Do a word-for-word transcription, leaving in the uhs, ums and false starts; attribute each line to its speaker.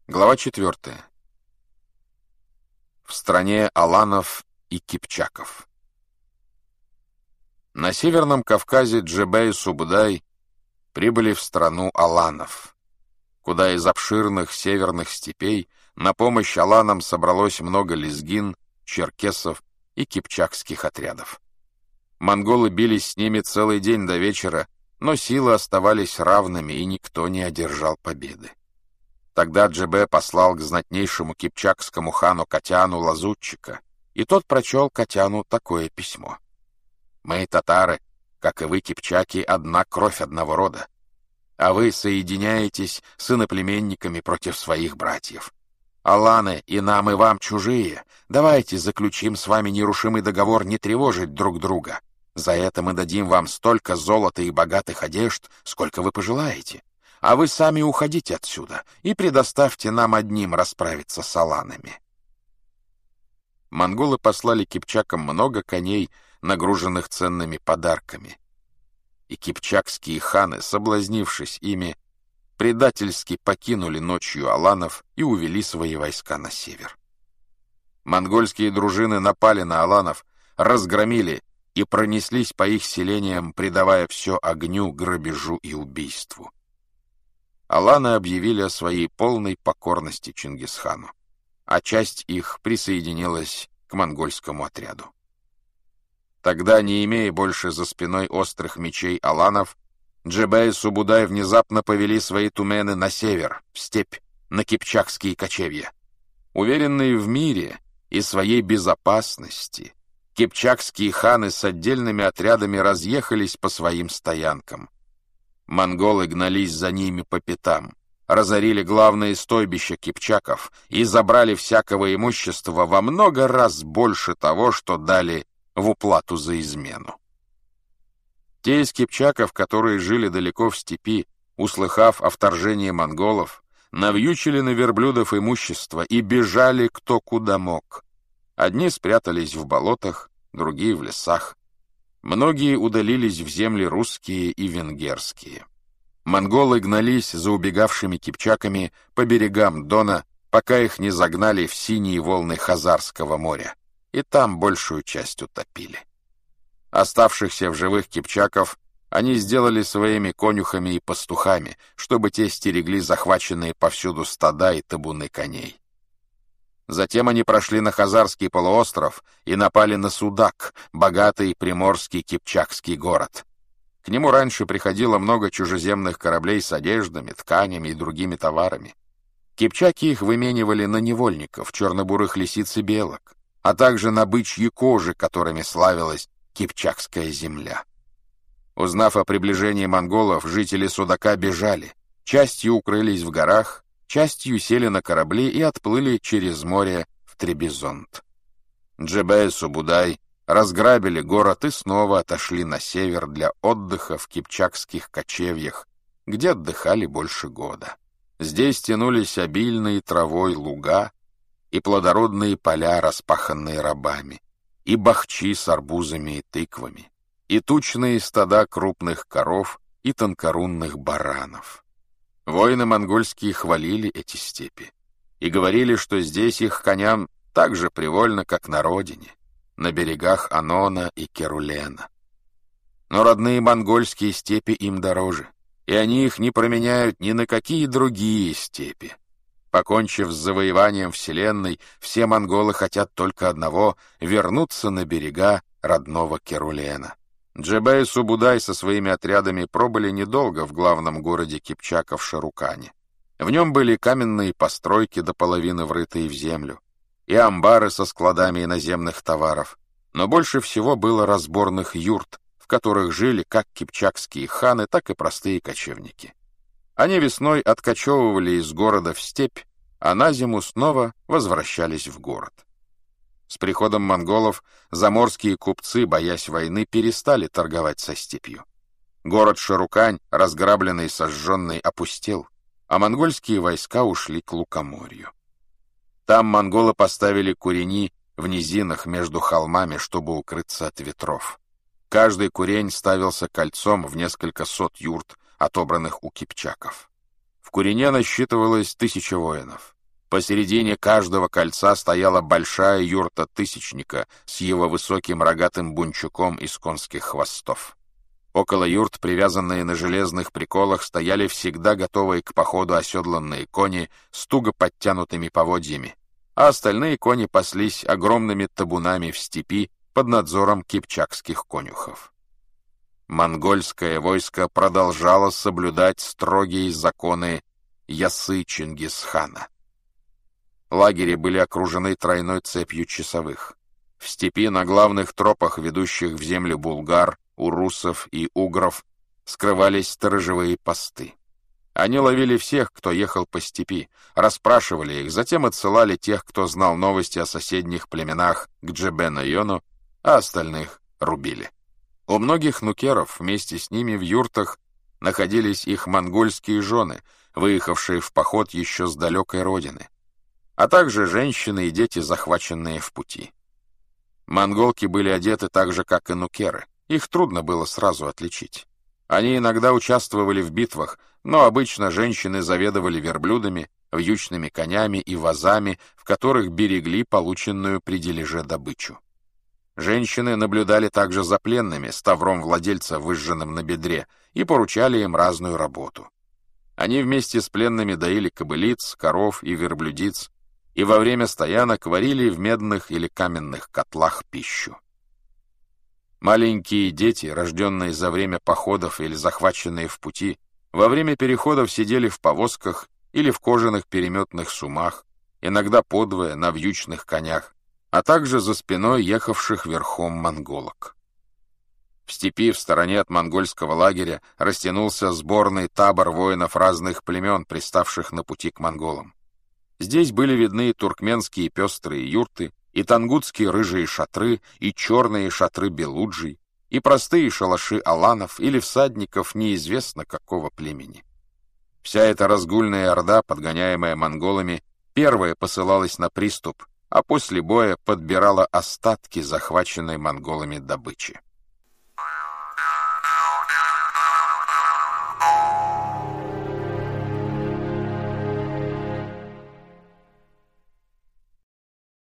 Speaker 1: Глава четвертая. В стране аланов и кипчаков. На Северном Кавказе Джебей и Субудай прибыли в страну аланов, куда из обширных северных степей на помощь аланам собралось много лезгин, черкесов и кипчакских отрядов. Монголы бились с ними целый день до вечера, но силы оставались равными, и никто не одержал победы. Тогда Джебе послал к знатнейшему кипчакскому хану Катяну лазутчика, и тот прочел Катяну такое письмо. «Мы, татары, как и вы, кипчаки, одна кровь одного рода, а вы соединяетесь с иноплеменниками против своих братьев. Аланы и нам, и вам чужие, давайте заключим с вами нерушимый договор не тревожить друг друга. За это мы дадим вам столько золота и богатых одежд, сколько вы пожелаете. А вы сами уходите отсюда и предоставьте нам одним расправиться с аланами». Монголы послали кипчакам много коней, нагруженных ценными подарками. И кипчакские ханы, соблазнившись ими, предательски покинули ночью аланов и увели свои войска на север. Монгольские дружины напали на аланов, разгромили и пронеслись по их селениям, предавая все огню, грабежу и убийству. Аланы объявили о своей полной покорности Чингисхану, а часть их присоединилась к монгольскому отряду. Тогда, не имея больше за спиной острых мечей аланов, Джебе и Субудай внезапно повели свои тумены на север, в степь, на кипчакские кочевья. Уверенные в мире и своей безопасности, кипчакские ханы с отдельными отрядами разъехались по своим стоянкам. Монголы гнались за ними по пятам, разорили главные стойбища кипчаков и забрали всякого имущества во много раз больше того, что дали в уплату за измену. Те из кипчаков, которые жили далеко в степи, услыхав о вторжении монголов, навьючили на верблюдов имущество и бежали кто куда мог. Одни спрятались в болотах, другие в лесах. Многие удалились в земли русские и венгерские. Монголы гнались за убегавшими кипчаками по берегам Дона, пока их не загнали в синие волны Хазарского моря, и там большую часть утопили. Оставшихся в живых кипчаков они сделали своими конюхами и пастухами, чтобы те стерегли захваченные повсюду стада и табуны коней. Затем они прошли на Хазарский полуостров и напали на Судак, богатый приморский кипчакский город. К нему раньше приходило много чужеземных кораблей с одеждами, тканями и другими товарами. Кипчаки их выменивали на невольников, чернобурых лисиц и белок, а также на бычьи кожи, которыми славилась кипчакская земля. Узнав о приближении монголов, жители Судака бежали, частью укрылись в горах, частью сели на корабли и отплыли через море в Требизонд. Джебе и Субудай разграбили город и снова отошли на север для отдыха в кипчакских кочевьях, где отдыхали больше года. Здесь тянулись обильные травой луга и плодородные поля, распаханные рабами, и бахчи с арбузами и тыквами, и тучные стада крупных коров и тонкорунных баранов. Воины монгольские хвалили эти степи и говорили, что здесь их коням так же привольно, как на родине, на берегах Анона и Керулена. Но родные монгольские степи им дороже, и они их не променяют ни на какие другие степи. Покончив с завоеванием вселенной, все монголы хотят только одного — вернуться на берега родного Керулена. Джебе и Субудай со своими отрядами пробыли недолго в главном городе кипчаков Шарукане. В нем были каменные постройки до половины врытые в землю, и амбары со складами иноземных товаров, но больше всего было разборных юрт, в которых жили как кипчакские ханы, так и простые кочевники. Они весной откочевывали из города в степь, а на зиму снова возвращались в город. С приходом монголов заморские купцы, боясь войны, перестали торговать со степью. Город Шарукань, разграбленный и сожженный, опустел, а монгольские войска ушли к Лукоморью. Там монголы поставили курени в низинах между холмами, чтобы укрыться от ветров. Каждый курень ставился кольцом в несколько сот юрт, отобранных у кипчаков. В Курине насчитывалось тысяча воинов. Посередине каждого кольца стояла большая юрта тысячника с его высоким рогатым бунчуком из конских хвостов. Около юрт, привязанные на железных приколах, стояли всегда готовые к походу оседланные кони с туго подтянутыми поводьями, а остальные кони паслись огромными табунами в степи под надзором кипчакских конюхов. Монгольское войско продолжало соблюдать строгие законы Ясы Чингисхана. Лагеря были окружены тройной цепью часовых. В степи на главных тропах, ведущих в землю булгар, урусов и угров, скрывались сторожевые посты. Они ловили всех, кто ехал по степи, расспрашивали их, затем отсылали тех, кто знал новости о соседних племенах к Джебен-Айону, а остальных рубили. У многих нукеров вместе с ними в юртах находились их монгольские жены, выехавшие в поход еще с далекой родины, а также женщины и дети, захваченные в пути. Монголки были одеты так же, как и нукеры. Их трудно было сразу отличить. Они иногда участвовали в битвах, но обычно женщины заведовали верблюдами, вьючными конями и вазами, в которых берегли полученную при дележе добычу. Женщины наблюдали также за пленными с тавром владельца, выжженным на бедре, и поручали им разную работу. Они вместе с пленными доили кобылиц, коров и верблюдиц, и во время стоянок варили в медных или каменных котлах пищу. Маленькие дети, рожденные за время походов или захваченные в пути, во время переходов сидели в повозках или в кожаных переметных сумах, иногда подвое на вьючных конях, а также за спиной ехавших верхом монголок. В степи, в стороне от монгольского лагеря, растянулся сборный табор воинов разных племен, приставших на пути к монголам. Здесь были видны и туркменские пестрые юрты, и тангутские рыжие шатры, и черные шатры белуджий, и простые шалаши аланов или всадников неизвестно какого племени. Вся эта разгульная орда, подгоняемая монголами, первая посылалась на приступ, а после боя подбирала остатки захваченной монголами добычи.